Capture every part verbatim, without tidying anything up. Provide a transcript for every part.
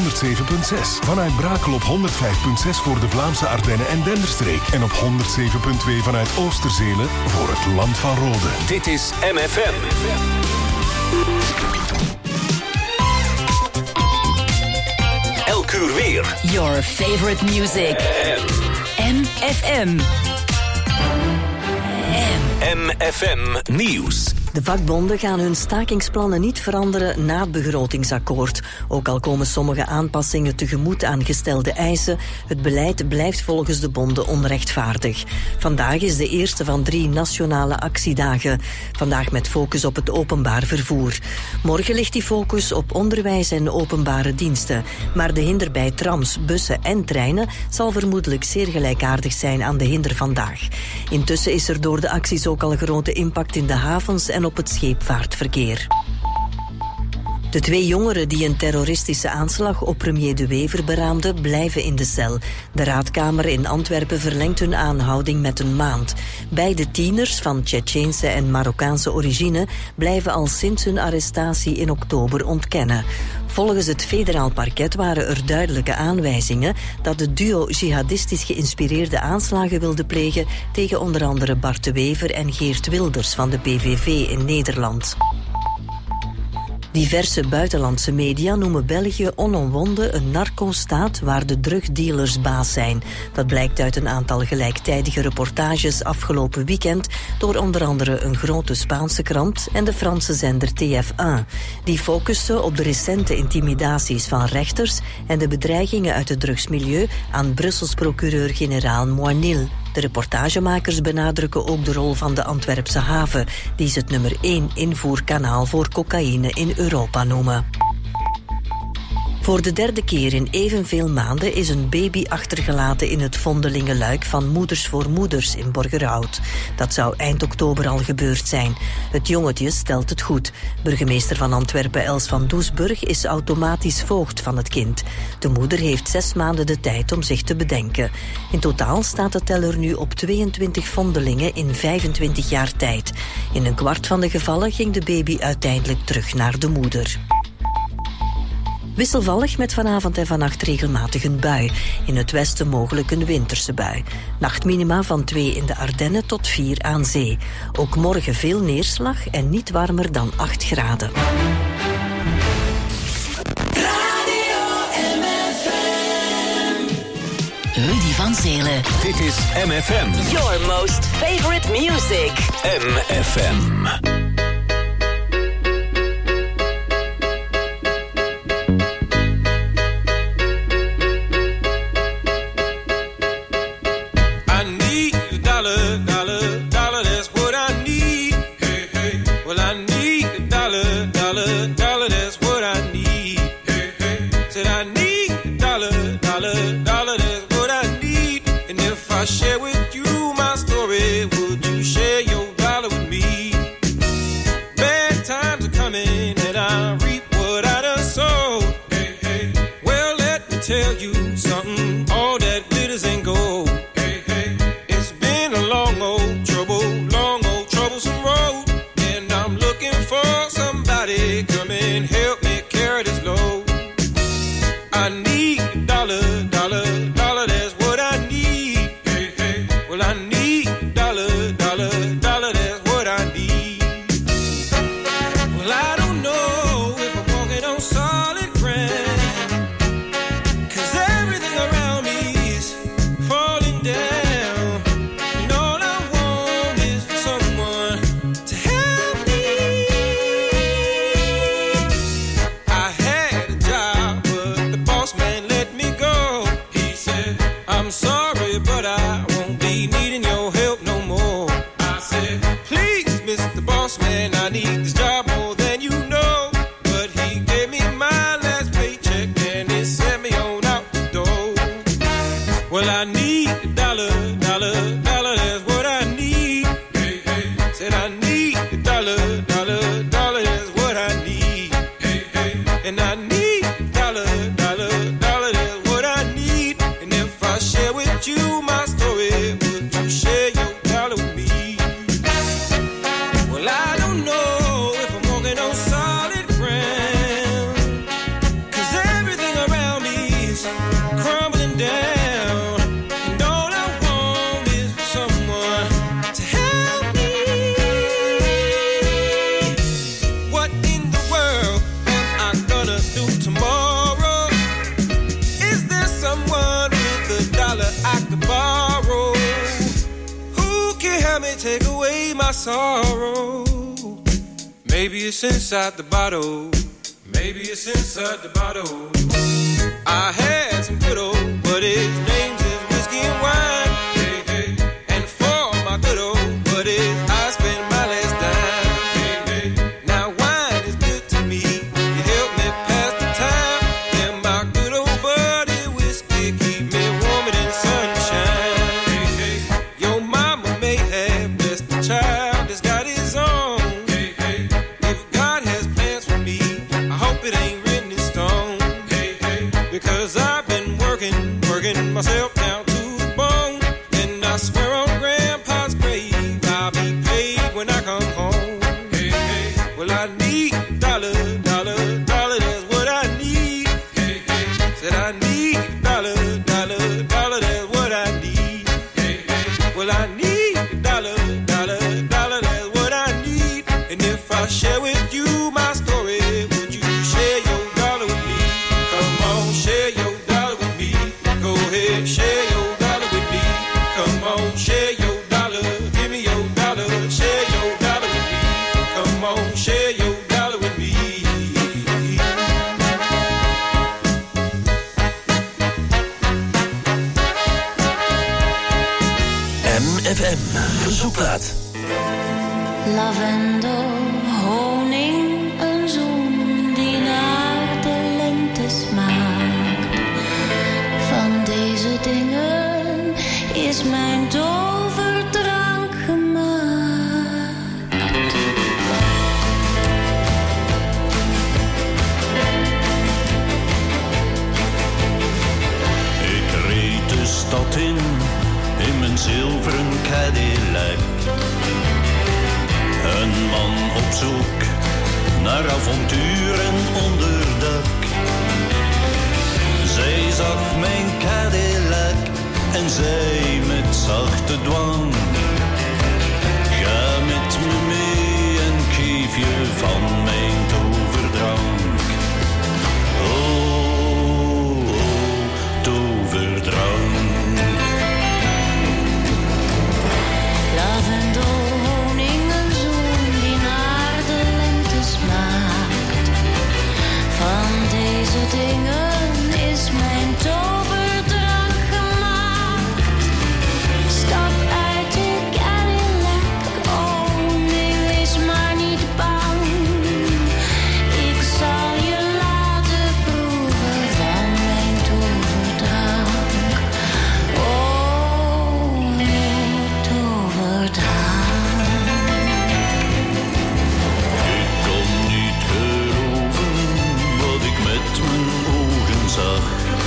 honderdzeven komma zes. Vanuit Brakel op honderdvijf komma zes voor de Vlaamse Ardennen en Denderstreek. En op honderdzeven komma twee vanuit Oosterzelen voor het Land van Rode. Dit is M F M. Elk uur weer. Your favorite music. M F M. M F M Nieuws. De vakbonden gaan hun stakingsplannen niet veranderen na het begrotingsakkoord. Ook al komen sommige aanpassingen tegemoet aan gestelde eisen, het beleid blijft volgens de bonden onrechtvaardig. Vandaag is de eerste van drie nationale actiedagen. Vandaag met focus op het openbaar vervoer. Morgen ligt die focus op onderwijs en openbare diensten. Maar de hinder bij trams, bussen en treinen zal vermoedelijk zeer gelijkaardig zijn aan de hinder vandaag. Intussen is er door de acties ook al grote impact in de havens en op het scheepvaartverkeer. De twee jongeren die een terroristische aanslag op premier De Wever beraamden, blijven in de cel. De raadkamer in Antwerpen verlengt hun aanhouding met een maand. Beide tieners van Tsjetsjeense en Marokkaanse origine blijven al sinds hun arrestatie in oktober ontkennen. Volgens het federaal parket waren er duidelijke aanwijzingen dat het duo jihadistisch geïnspireerde aanslagen wilde plegen tegen onder andere Bart De Wever en Geert Wilders van de P V V in Nederland. Diverse buitenlandse media noemen België onomwonden een narco-staat waar de drugdealers baas zijn. Dat blijkt uit een aantal gelijktijdige reportages afgelopen weekend door onder andere een grote Spaanse krant en de Franse zender T F één. Die focuste op de recente intimidaties van rechters en de bedreigingen uit het drugsmilieu aan Brussels procureur-generaal Moinil. De reportagemakers benadrukken ook de rol van de Antwerpse haven, die ze het nummer één invoerkanaal voor cocaïne in Europa noemen. Voor de derde keer in evenveel maanden is een baby achtergelaten in het Vondelingenluik van Moeders voor Moeders in Borgerhout. Dat zou eind oktober al gebeurd zijn. Het jongetje stelt het goed. Burgemeester van Antwerpen Els van Doesburg is automatisch voogd van het kind. De moeder heeft zes maanden de tijd om zich te bedenken. In totaal staat de teller nu op tweeëntwintig vondelingen in vijfentwintig jaar tijd. In een kwart van de gevallen ging de baby uiteindelijk terug naar de moeder. Wisselvallig met vanavond en vannacht regelmatig een bui. In het westen mogelijk een winterse bui. Nachtminima van twee in de Ardennen tot vier aan zee. Ook morgen veel neerslag en niet warmer dan acht graden. Radio M F M. Rudy van Zelen. Dit is M F M. Your most favorite music. M F M. Share with you my story. Would you share your dollar with me? Bad times are coming, and I reap what I done sowed. Hey, hey. Well, let me tell you something. All that glitters ain't gold. Hey, hey. It's been a long old trouble, long old troublesome road, and I'm looking for somebody come and help me carry this load. I need a dollar, dollar, dollar. That's what I need. Well, I need a dollar, dollar, dollar, that's what I need. Well, I don't know if I'm walking on solid ground, 'cause everything around me is falling down. And all I want is for someone to help me. I had a job, but the boss man let me go. my sorrow. Maybe it's inside the bottle. Maybe it's inside the bottle. I had some good old, but his name's is whiskey and wine. Hey, hey. And for my good old, but his I spent my last dime. Hey, hey. Now wine is good to me. You help me pass the time. And my good old buddy whiskey keep me warmer than sunshine. Hey, hey. Your mama may have blessed the child that's got his own. Hey, hey. If God has plans for me, I hope it ain't written in stone. Hey, hey. Because I've been working, working myself down to the bone. And I swear on Grandpa's grave, I'll be paid when I come home. Hey, hey. Well, I need a dollar, dollar, dollar, that's what I need. Hey, hey. Said I need a dollar, dollar, dollar, that's what I need. Hey, hey. Well, I need a dollar, dollar, dollar, that's what I need. And if I share with you my story, would you share your dollar with me? Come on, share your dollar with me. Go ahead, share your dollar with me. Come on, share your dollar. Give me your dollar. Share your dollar with me. Come on, share your dollar with me. M F M Verzoekplaat. Lavendel, honing, een zoen die naar de lente smaakt. Van deze dingen is mijn toverdrank gemaakt. Ik reed de stad in, in mijn zilveren Cadillac. Een man op zoek naar avontuur en onderdak. Zij zag mijn Cadillac en zei met zachte dwang: ga met me mee en geef je van mijn toverdrank. Oh, oh, toverdrank. Lavendel, honing, een zoen die naar de lente smaakt. Van deze dingen is mijn toverdrank gemaakt. Stap uit de Cadillac, oh nee, wees maar niet bang. Ik zal je laten proeven van mijn toverdrank. Oh, toverdrank. Ik kon niet geloven wat ik met mijn ogen zag.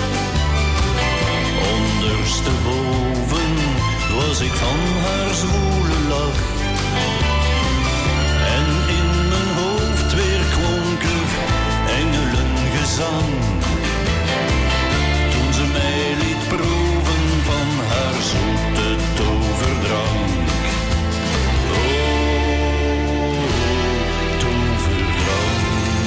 Ondersteboven was ik van haar zwoele lach. En in mijn hoofd weer klonk er engelengezang. Toen ze mij liet proeven van haar zoete toverdrank. Oh, toverdrank.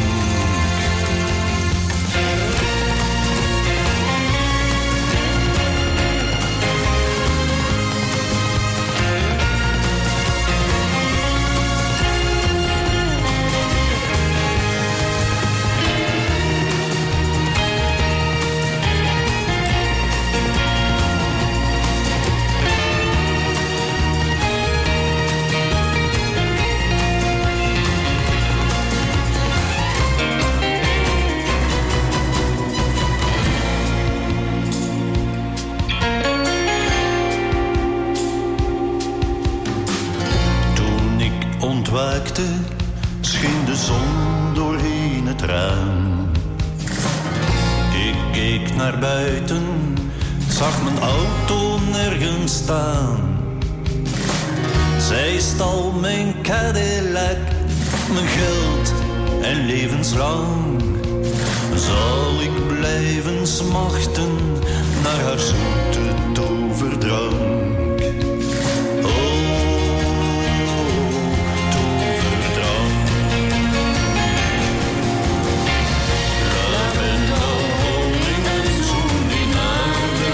Toen ik ontwaakte, scheen de zon doorheen het raam. Ik keek naar buiten, zag mijn auto nergens staan. Zij stal mijn Cadillac, mijn geld en levenslang. Zal ik blijven smachten naar haar zoete toverdrank.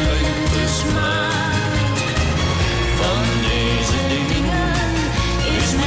Is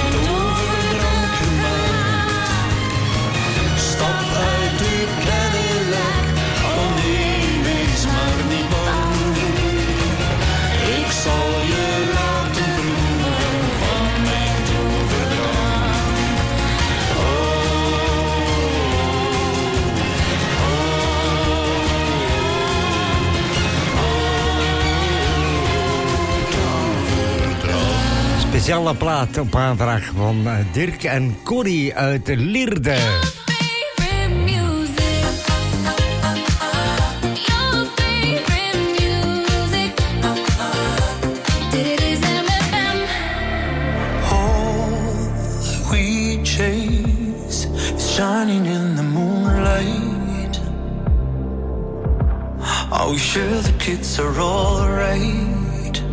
Speciale plaat op aanvraag van Dirk en Corrie uit Lierde. Shining in the moonlight. Are we sure the kids are all right?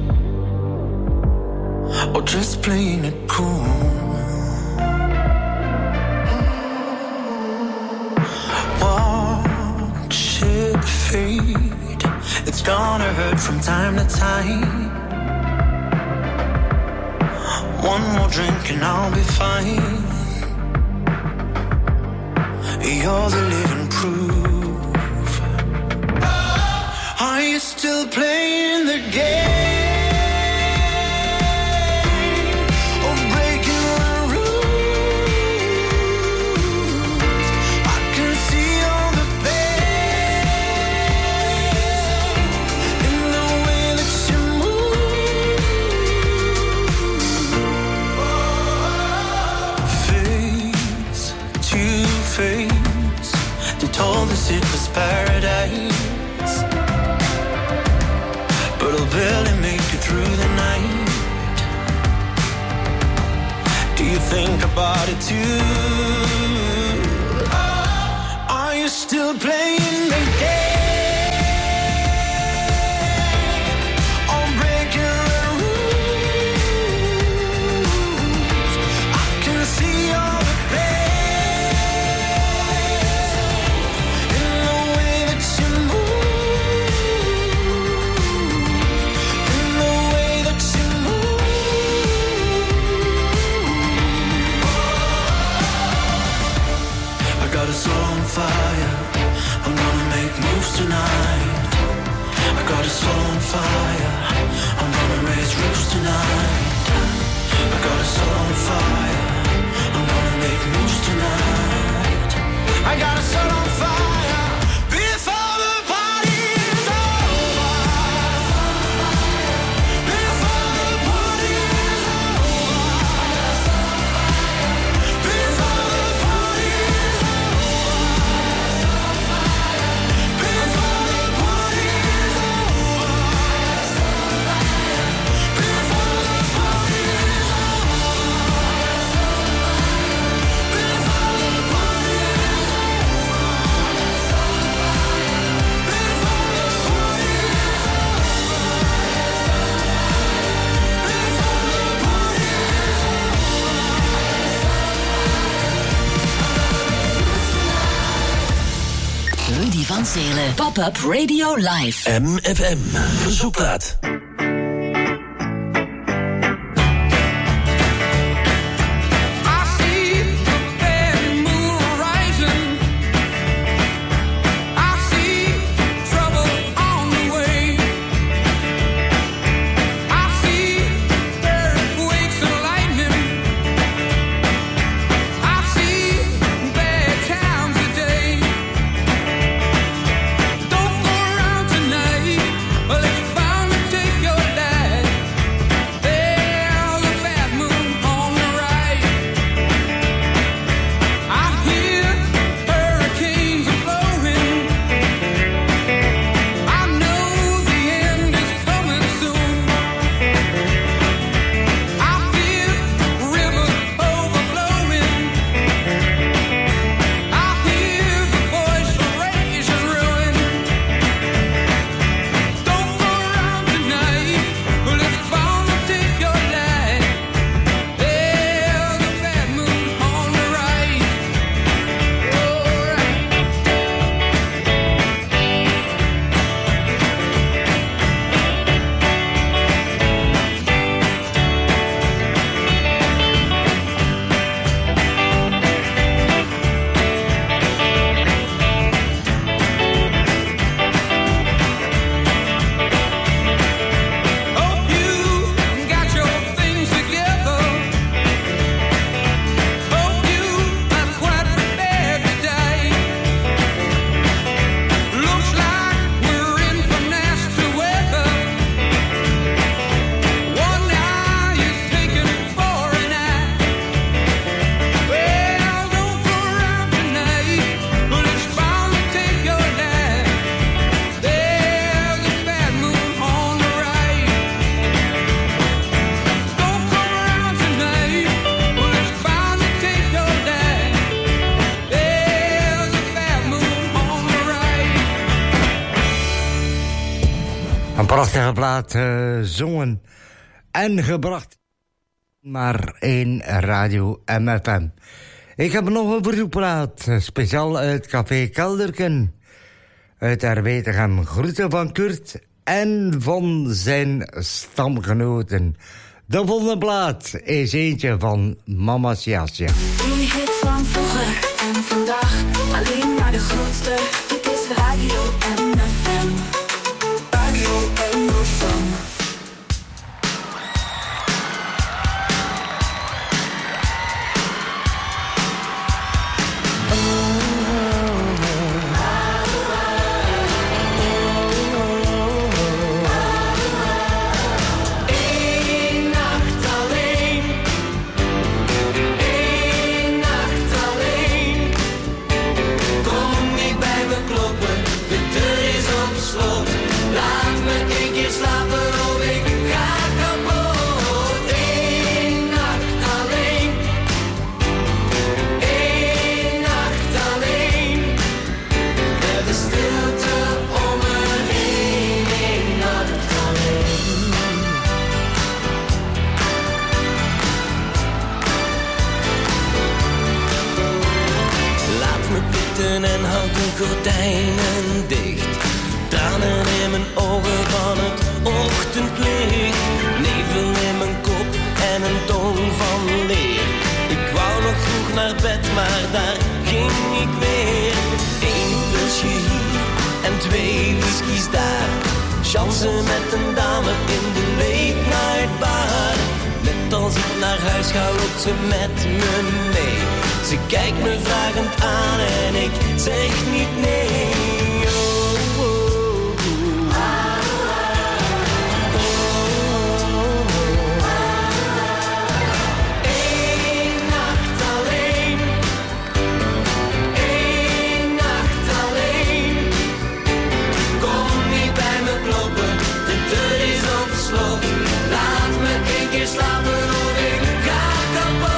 Or just playing it cool? Watch it fade. It's gonna hurt from time to time. One more drink and I'll be fine. You're the living proof. Are you still playing the game? Or breaking the rules? I can see all the pain in the way that you move. Face to face. They told us it was paradise, but I'll barely make it through the night. Do you think about it too? Are you still playing the game? Tonight, I got a soul on fire. I'm gonna raise roofs tonight. I got a soul on fire. I'm gonna make moves tonight. I got a soul on fire. Before the party's over. Before the party's over. Before the party's Rudy van Zelen. Pop-up Radio Live. M F M. Verzoekplaat. Don't go around tonight. Well, if you finally take your Een prachtige plaat, uh, zongen en gebracht. Maar in Radio M F M. Ik heb nog een verzoekplaat, speciaal uit Café Kelderken. Uit Erwetegem. Groeten van Kurt en van zijn stamgenoten. De volgende plaat is eentje van Mama Siasia. Die hit van vroeger en vandaag, alleen maar de grootste. Dit is Radio M F M. Radio M F M. En houd de gordijnen dicht. Tranen in mijn ogen van het ochtendlicht. Nevel in mijn kop en een tong van leer. Ik wou nog vroeg naar bed, maar daar ging ik weer. Eén pilsje hier en twee whiskies daar. Chansen met een dame in de late night bar. Net als ik naar huis ga, loopt ze met me mee. Ze kijkt me vragend aan en ik zeg niet nee. Oh, oh, oh. Eén nacht alleen. Eén nacht alleen. Kom niet bij me kloppen, de deur is op slot. Laat me één keer slapen of ik ga kapot.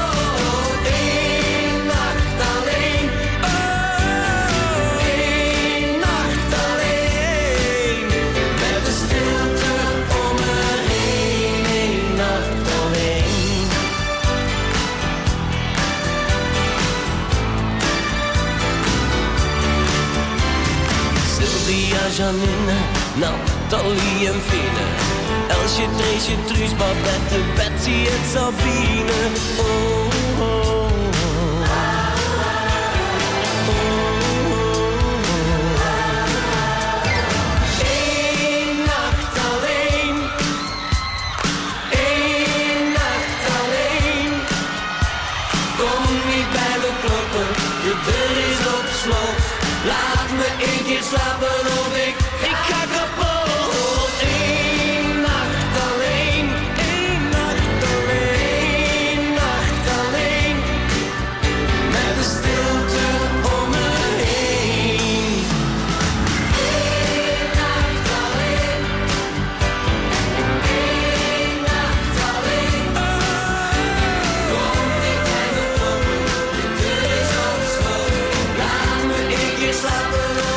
Janine, Nathalie en Vene, Elsje, Treesje, Truus, Babette, Betsy en Sabine. Oh, oh, oh. Eén nacht alleen. Eén nacht alleen. Kom niet bij me kloppen, de deur is op slot. Laat me één keer slapen of ik, ik ga kapot. Eén nacht alleen, één nacht alleen, één nacht alleen. Met de stilte om me heen. Eén nacht alleen, één nacht alleen. Kom niet bij me kloppen, de deur is op slot. Laat me één keer slapen.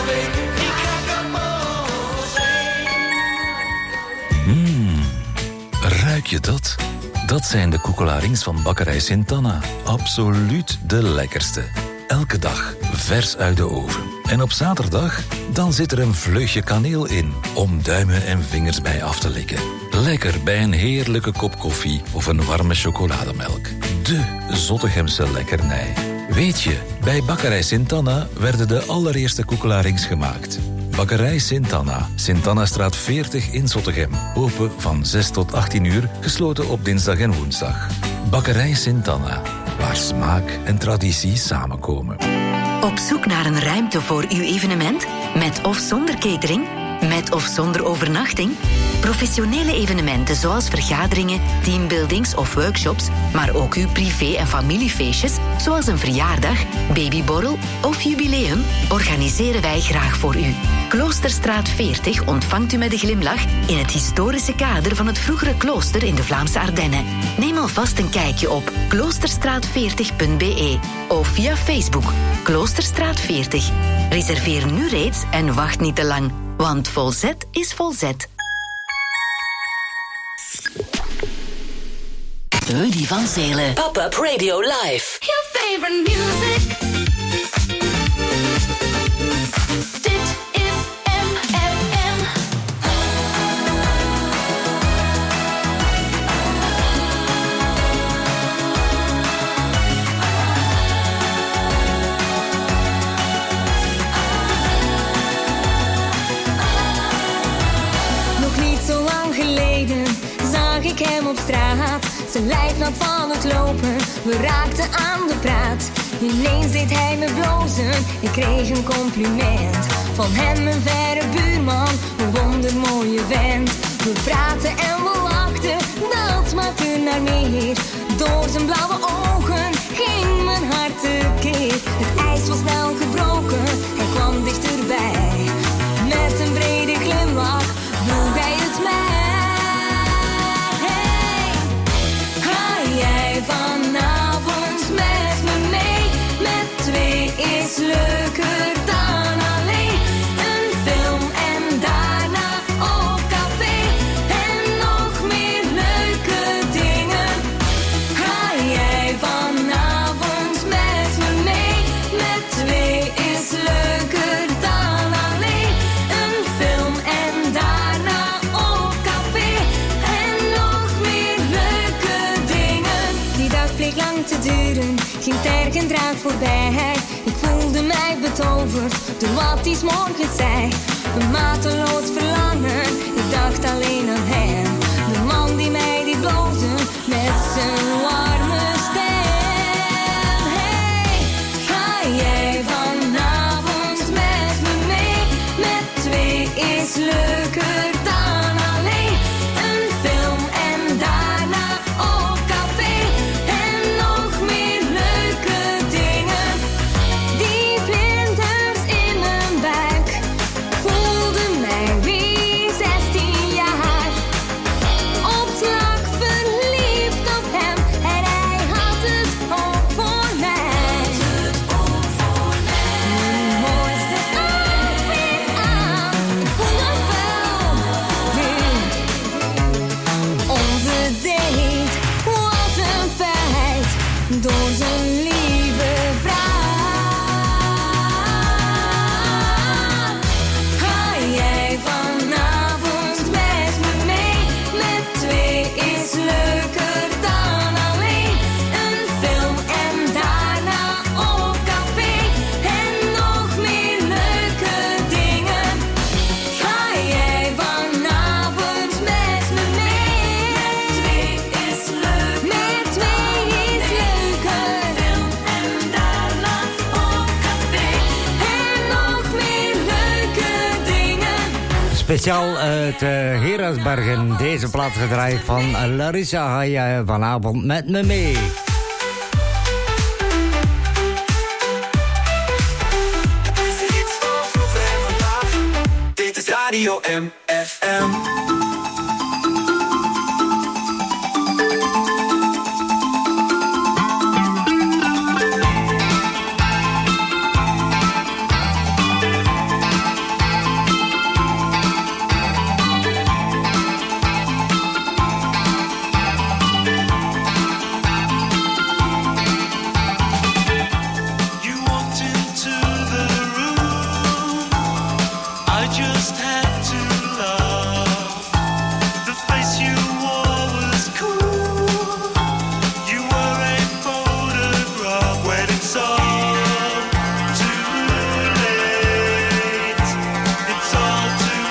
Ruik je dat? Dat zijn de koekelarings van bakkerij Sint-Anna. Absoluut de lekkerste. Elke dag vers uit de oven. En op zaterdag, dan zit er een vleugje kaneel in, om duimen en vingers bij af te likken. Lekker bij een heerlijke kop koffie of een warme chocolademelk. De Zottegemse lekkernij. Weet je, bij bakkerij Sint-Anna werden de allereerste koekelarings gemaakt. Bakkerij Sint-Anna, Sint-Annastraat veertig in Zottegem. Open van zes tot achttien uur, gesloten op dinsdag en woensdag. Bakkerij Sint-Anna, waar smaak en traditie samenkomen. Op zoek naar een ruimte voor uw evenement? Met of zonder catering? Met of zonder overnachting? Professionele evenementen zoals vergaderingen, teambuildings of workshops, maar ook uw privé- en familiefeestjes, zoals een verjaardag, babyborrel of jubileum, organiseren wij graag voor u. Kloosterstraat veertig ontvangt u met een glimlach in het historische kader van het vroegere klooster in de Vlaamse Ardennen. Neem alvast een kijkje op kloosterstraat veertig punt b e of via Facebook Kloosterstraat veertig. Reserveer nu reeds en wacht niet te lang, want Volzet is Volzet. Rudy van Zelen. Pop-up Radio Live. Your favorite music. Dit is M F M. Nog niet zo lang geleden zag ik hem op straat. Zijn lijf nat van het lopen, we raakten aan de praat. Ineens deed hij me blozen, ik kreeg een compliment. Van hem een verre buurman, een wondermooie vent. We praten en we lachten, dat maakte naar meer. Door zijn blauwe ogen ging mijn hart tekeer. Het ijs was snel gebroken, hij kwam dichterbij. Met een brede glimlach vroeg hij het mij. Vanavond met me mee, met twee is leuker dan alleen. Een film en daarna op café en nog meer leuke dingen. Ga jij vanavond met me mee, met twee is leuker dan alleen. Een film en daarna op café en nog meer leuke dingen. Die dag bleek lang te duren, ging tergend raak voorbij. Ik voelde mij betoverd door wat hij 's morgens zei. Een mateloos verlangen, ik dacht alleen aan hem. De man die mij deed blozen met zijn warme stem. Hey, ga jij vanavond met me mee? Met twee is leuker dan alleen. Een film en daarna op café en nog meer leuke dingen. Die vlinders in mijn buik voelden mij wie zestien jaar. Op slag verliefd op hem en hij had het ook voor mij. Mijn mooiste outfit aan, ik voel hem wel weer. Onze date was een feit door zijn lieve vraag. Ga jij vanavond met me mee? Met twee is leuker dan alleen. Een film en daarna op café en nog meer leuke dingen. Ga jij vanavond met me mee? Met twee is leuk. Met twee is leuker. Film en daarna op café en nog meer leuke dingen. Speciaal uit uh, Herasbergen. Deze plaats gedraaid van Larissa. Ga je vanavond met me mee? Is er iets van vroeger en vandaag? Dit is Radio M F M. You walked into the room. I just had to laugh. The face you wore was cool. You were a photograph when it's all too late. It's all too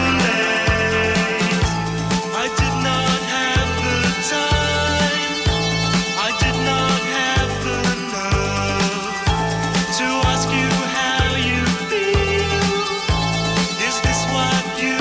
late. I did not have the time. I did not have the nerve to ask you how you feel. Is this what you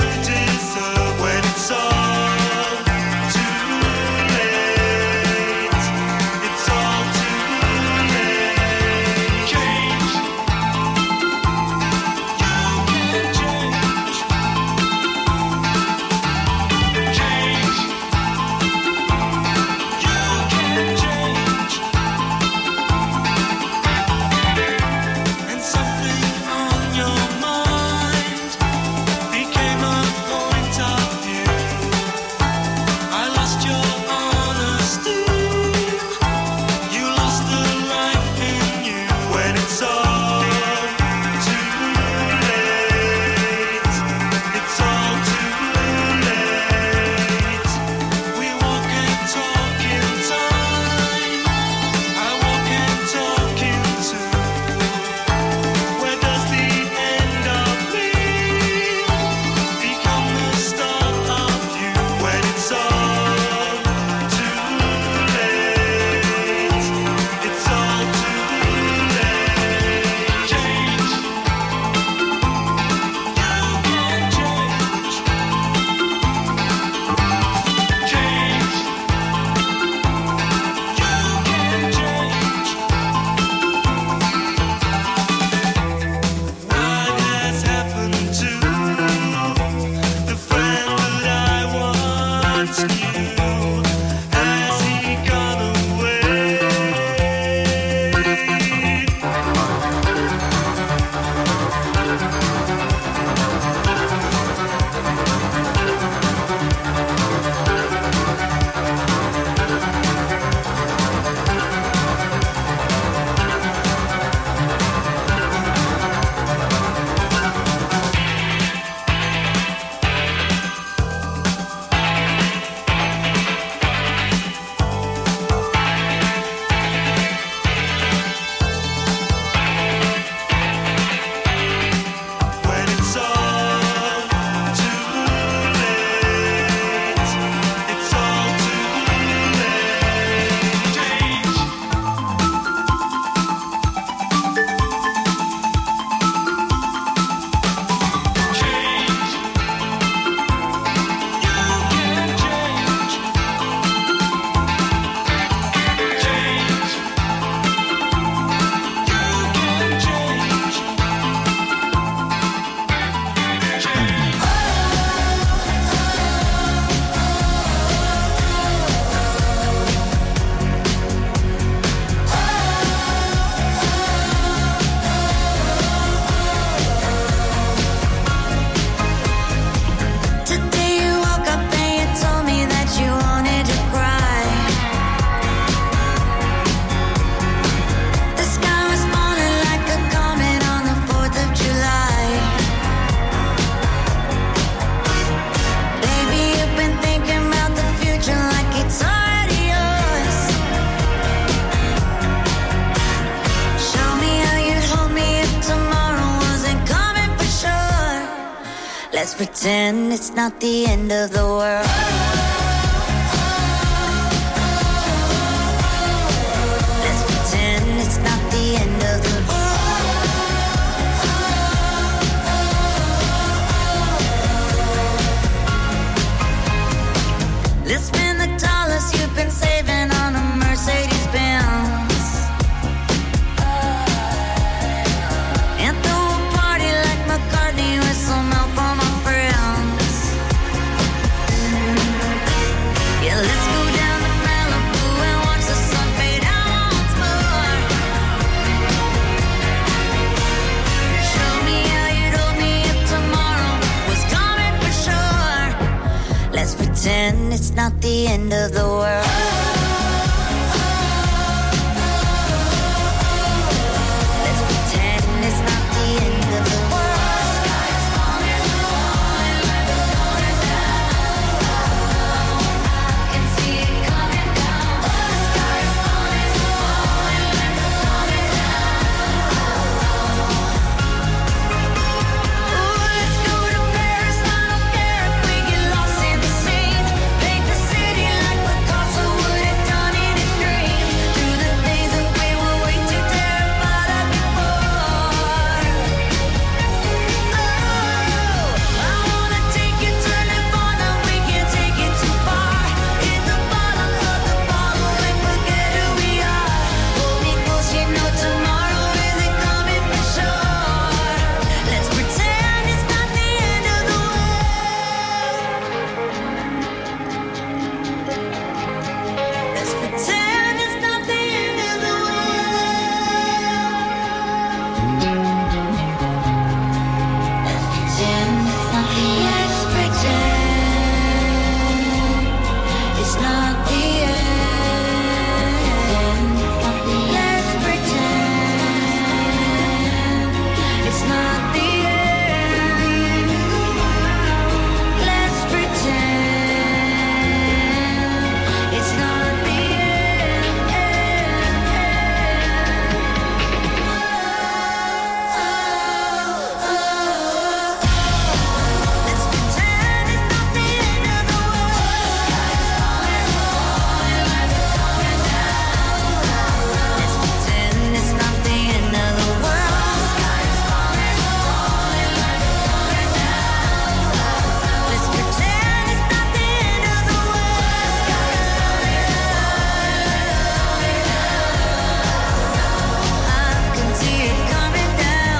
Let's pretend it's not the end of the world. Let's pretend it's not the end of the world. Let's spend the dollars you've been saving on a Mercedes-Benz and throw a party like McCartney with some help on my friends. Yeah, let's go down to Malibu and watch the sun fade out once more. Show me how you told me if tomorrow was coming for sure. Let's pretend it's not the end of the world. Let's pretend it's not the end of the world. Sky is falling, falling like it's going down. I can see it coming down. The sky is falling, falling like it's going down. Ooh, let's go to Paris. I don't care if we get lost in the scene. Paint the city like Picasso would have done in his dreams. Through the things that we were way too terrified of before. Oh, I wanna take you to Nirvana. We can't take it too far. Hit the bottom of the bottle and forget who we are. Hold me close, you know tomorrow isn't coming for sure. Let's pretend it's not the end of the world. Let's pretend it's not the end of the world. Let's pretend it's not the end. Let's pretend it's not the end. Let's pretend it's not the Let's pretend it's not the end of the world. Sky is falling, falling like it's going down. Let's pretend it's not the end of the world. Sky is falling, falling like it's going down. Let's pretend it's not the end of the world. Sky is falling, falling I can see it coming down.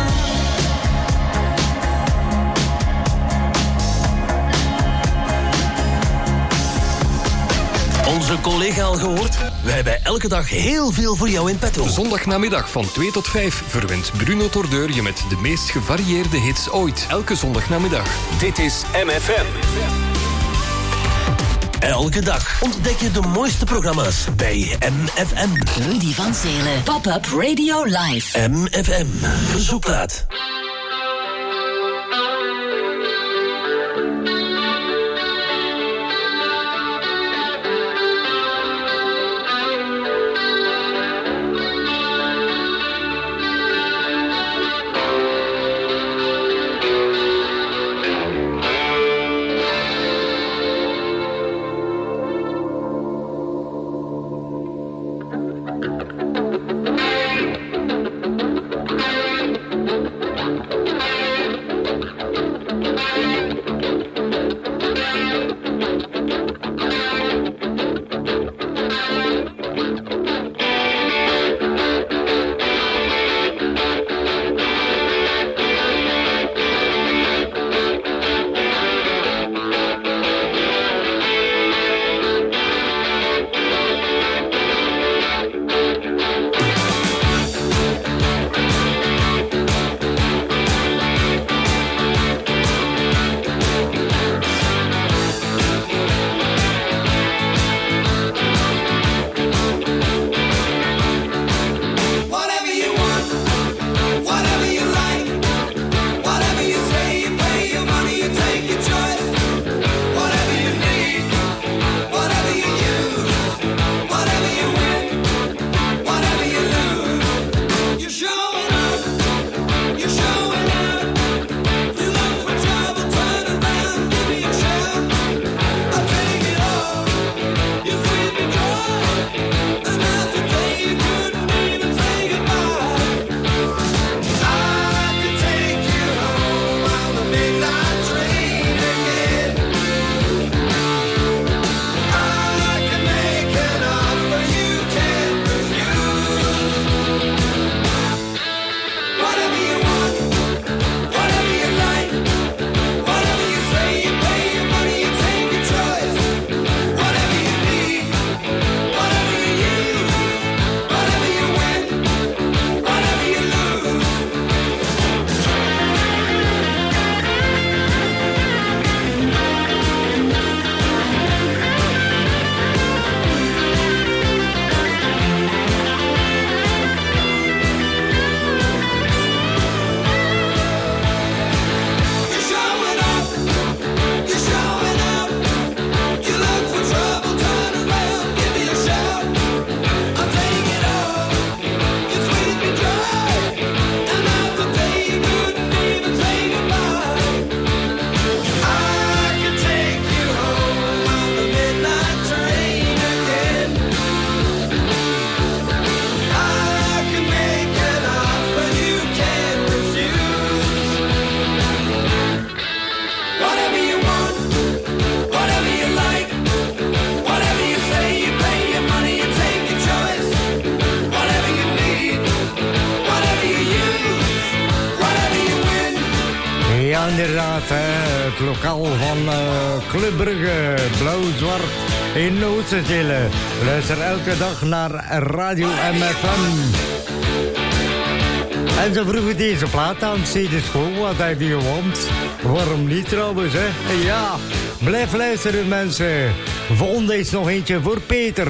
Onze collega al gehoord? Wij hebben elke dag heel veel voor jou in petto. Zondagnamiddag van twee tot vijf verwint Bruno Tordeur je met de meest gevarieerde hits ooit. Elke zondagnamiddag. Dit is M F M. Elke dag ontdek je de mooiste programma's bij M F M. Rudy van Zelen. Pop-up Radio Live. M F M. Verzoekplaat. inderdaad, hè, het lokaal van uh, Club Brugge, blauw-zwart in Oosterzelen. Luister elke dag naar Radio M F M. En ze vroegen deze plaat aan, zie dus gewoon wat heb je gewond. Waarom niet trouwens, hè? Ja, blijf luisteren mensen. Volgende is nog eentje voor Peter.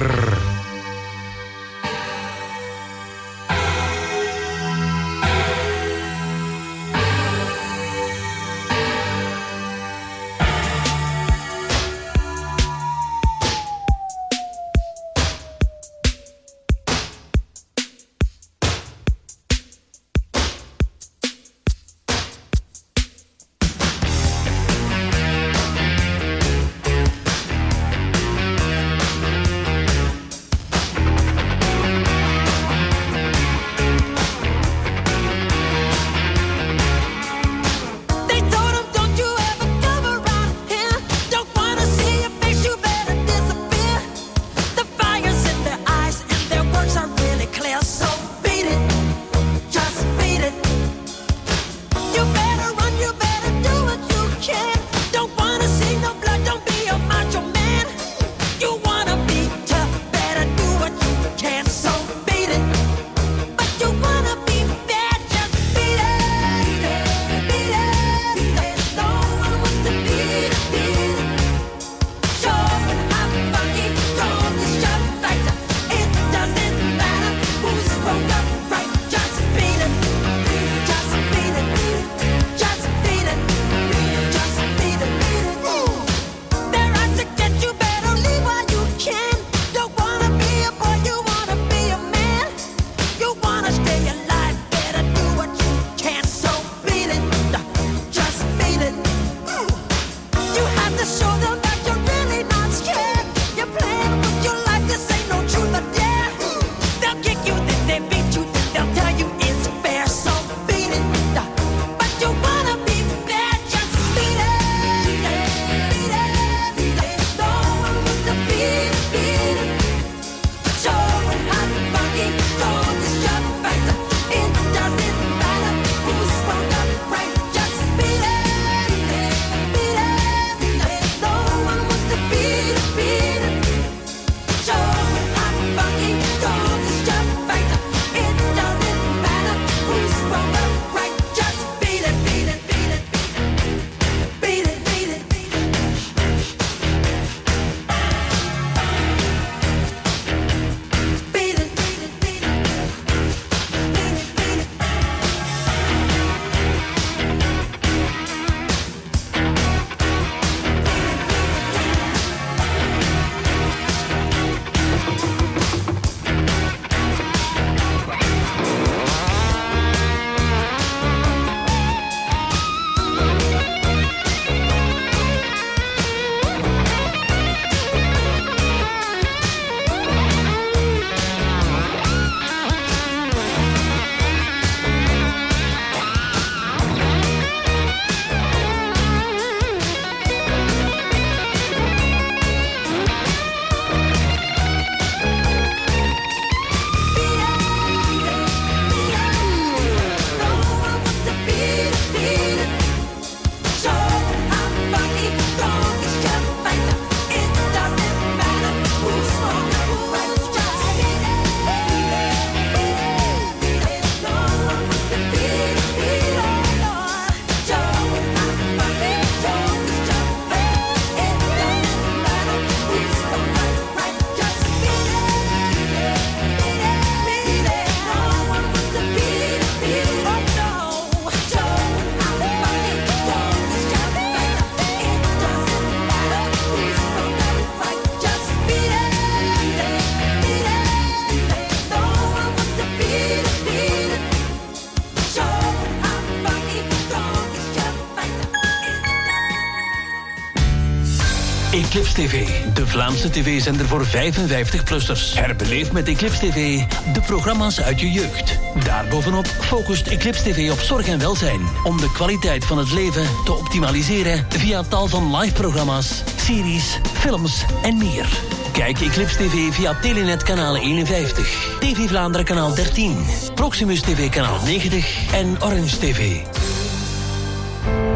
Eclipse T V, de Vlaamse tv-zender voor vijfenvijftig-plussers. Herbeleef met Eclipse T V de programma's uit je jeugd. Daarbovenop focust Eclipse T V op zorg en welzijn, om de kwaliteit van het leven te optimaliseren via tal van live-programma's, series, films en meer. Kijk Eclipse T V via Telenet kanaal eenenvijftig, T V Vlaanderen kanaal dertien, Proximus T V kanaal negentig en Orange T V.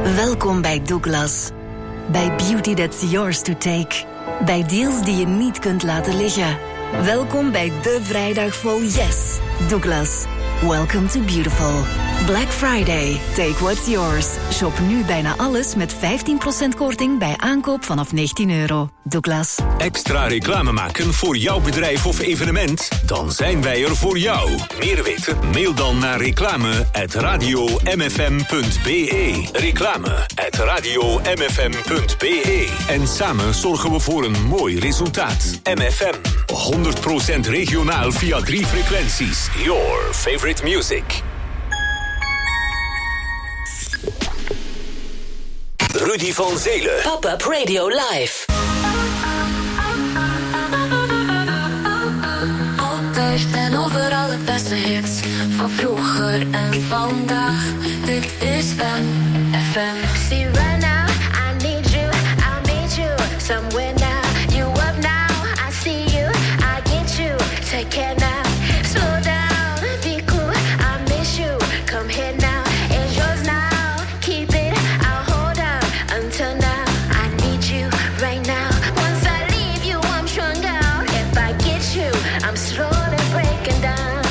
Welkom bij Douglas. Bij beauty that's yours to take. Bij deals die je niet kunt laten liggen. Welkom bij de vrijdag vol yes. Douglas. Welcome to beautiful. Black Friday. Take what's yours. Shop nu bijna alles met vijftien procent korting bij aankoop vanaf negentien euro. Douglas. Extra reclame maken voor jouw bedrijf of evenement? Dan zijn wij er voor jou. Meer weten? Mail dan naar reclame at radio m f m punt b e. Reclame at radio m f m punt b e. En samen zorgen we voor een mooi resultaat. M F M. honderd procent regionaal via drie frequenties. Your favorite music. Rudy van Zelen. Pop-up Radio Live. Altijd en overal het beste hits. Van vroeger en vandaag. Dit is M F M. See right now, I need you, I need you. Somewhere now, you up now, I see you, I get you. Take care now, slow down, be cool, I miss you. Come here now, it's yours now. Keep it, I'll hold on until now. I need you right now. Once I leave you, I'm strung out. If I get you, I'm slowly breaking down.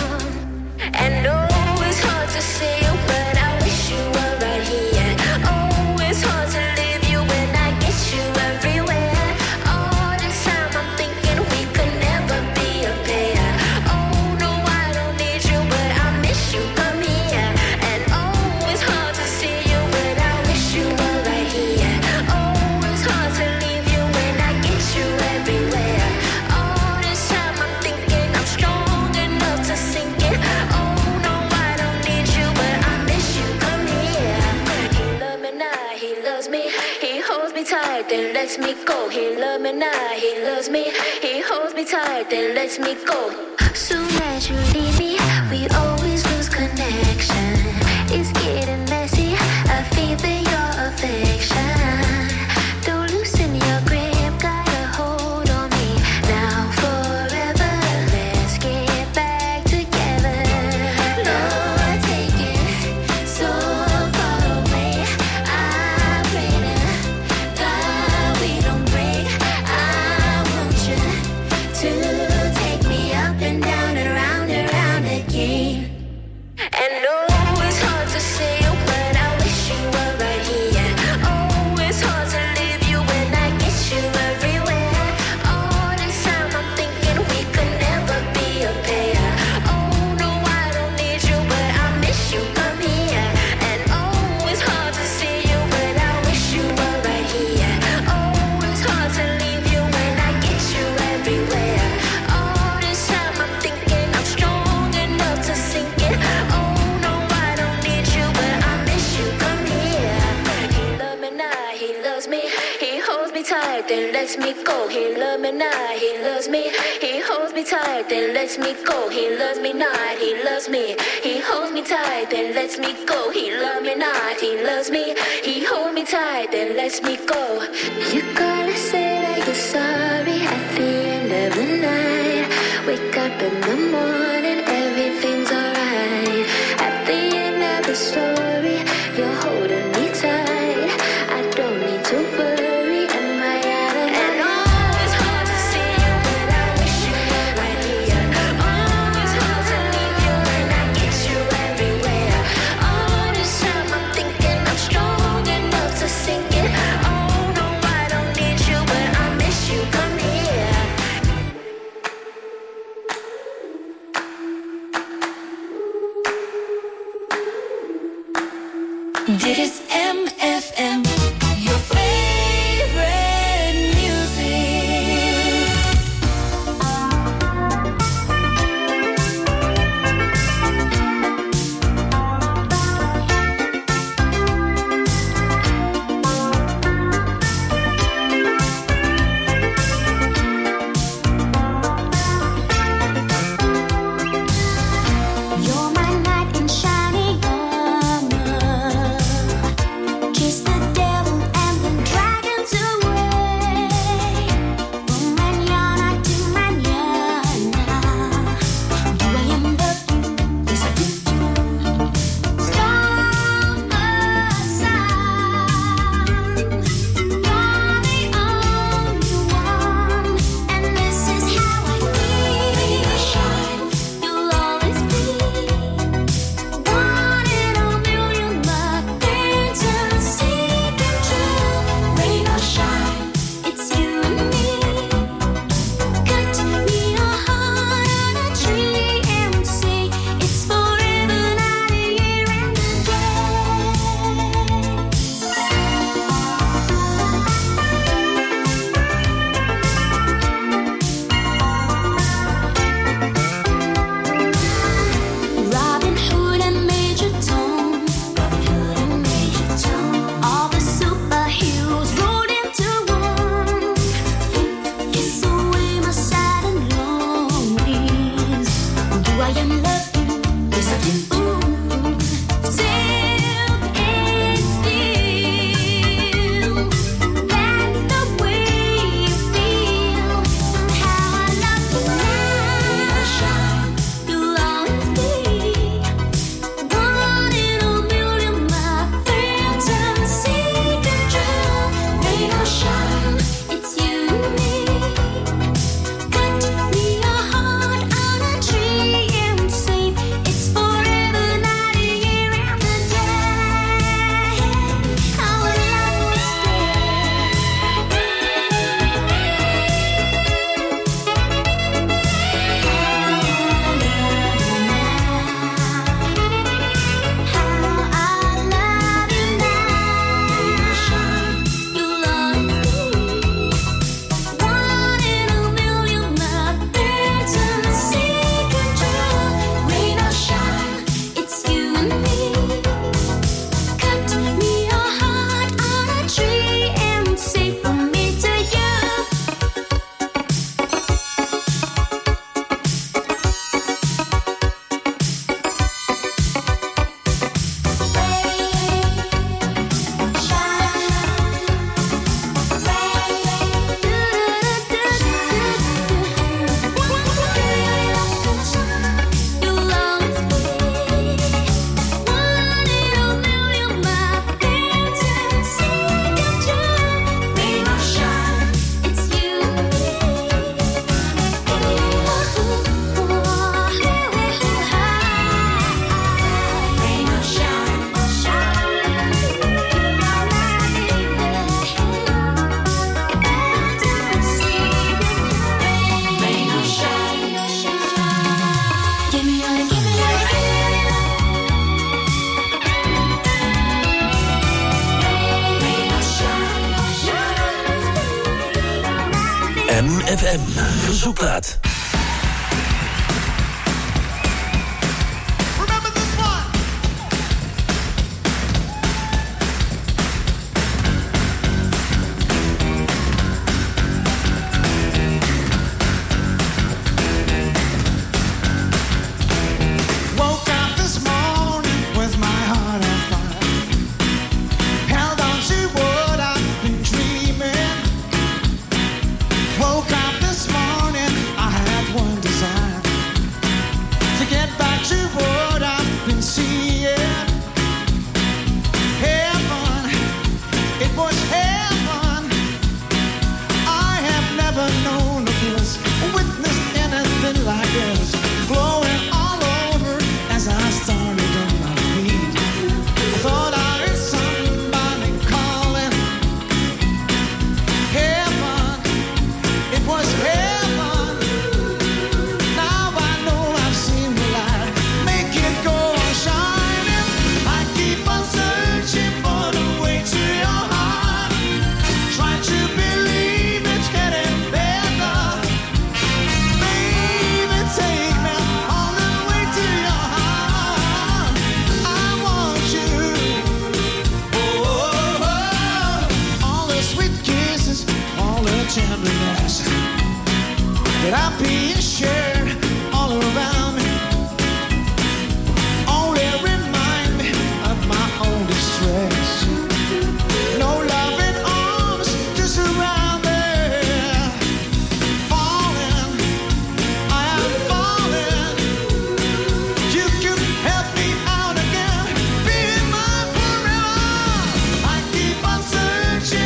And no, it's hard to see you, but I wish you were right here. Oh, it's hard to leave you when I get you everywhere. All this time I'm thinking we could never be a pair. Oh, no, I don't need you, but I miss you, come here. And oh, it's hard to see you, but I wish you were right here. Oh, it's hard to leave you when I get you everywhere. All this time I'm thinking I'm strong enough to sink it. Oh, no, I don't need you, but I miss you, come here. He loves me now, he loves me. He holds me tight, then lets me go. He loves me now, he loves me. He holds me tight, then lets me go. Soon as you leave me, we always lose connection. It's getting messy, I feel for your affection. Don't loosen your grip, got a hold on me. Now forever, let's get back together. Lord, take it so far away. I pray to God we don't break. I want you to take me up and down and round and round again. And no, it's hard to see you, but I wish you were right here. Oh, it's hard to leave you when I get you everywhere. All this time I'm thinking we could never be a pair. Oh, no, I don't need you, but I miss you, come here. And oh, it's hard to see you, but I wish you were right here. Oh, it's hard to leave you when I get you everywhere. All this time I'm thinking I'm strong enough to sink it. Oh, no, I don't need you, but I miss you, come here. He loves me now, he loves me. He holds me tight, then lets me go. He loves me now, he loves me. He holds me tight, then lets me go. He loves me not, he loves me. He holds me tight, then lets me go. He loves me not, he loves me. He holds me tight, then lets me go. You gotta say that you're sorry at the end of the night. Wake up in the morning, everything's alright. At the end of the story, you're holding me tight. I don't need to worry, am I out of and oh, it's hard to see you, but I wish you were right here. Oh, it's hard to leave you when I get you everywhere. All this time I'm thinking I'm strong enough to sink it. Oh, no, I don't M F M, verzoekplaat.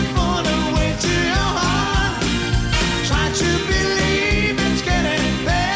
Try to believe it's getting better.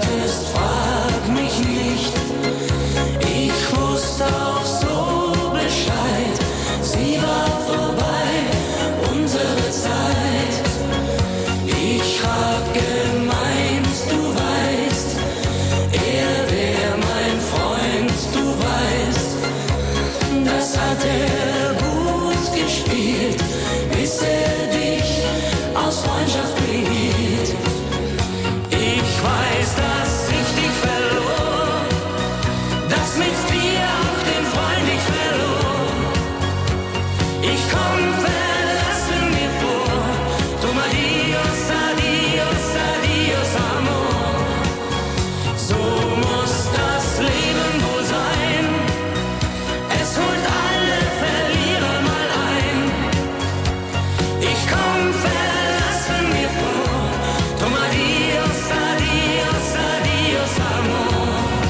sagtest, frag mich nicht. Ich wusste auch so Bescheid. Sie war vorbei, unsere Zeit. Ich hab gemeint, du weißt, er wär mein Freund, du weißt. Das hat er gut gespielt, bis er dich aus Freundschaft behielt. Ich weiß, dass ich dich verlor, dass mit dir auch den Freund ich verlor. Ich komm verlassen mir vor, drum adios, adios, adios, amor. So muss das Leben wohl sein, es holt alle Verlierer mal ein. Ich komm verlassen mir vor, drum adios, adios, adios, amor.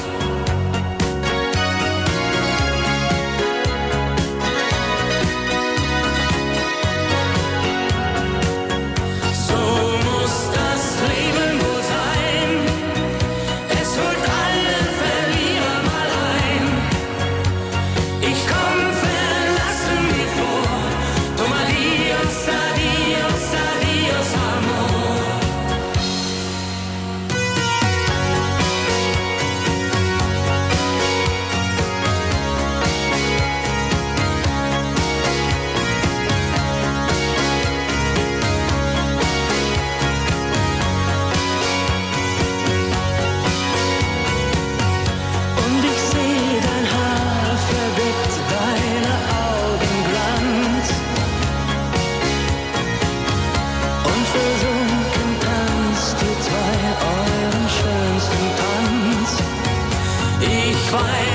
So muss das Leben wohl sein, es holt alle Verlierer mal ein. Ich komm verlassen mir vor, drum adios, adios, adios, amor. Und ich seh dein Haar verdeckt, deine Augen Glanz. Und versunken tanzt ihr zwei euren schönsten Tanz. Ich weiß,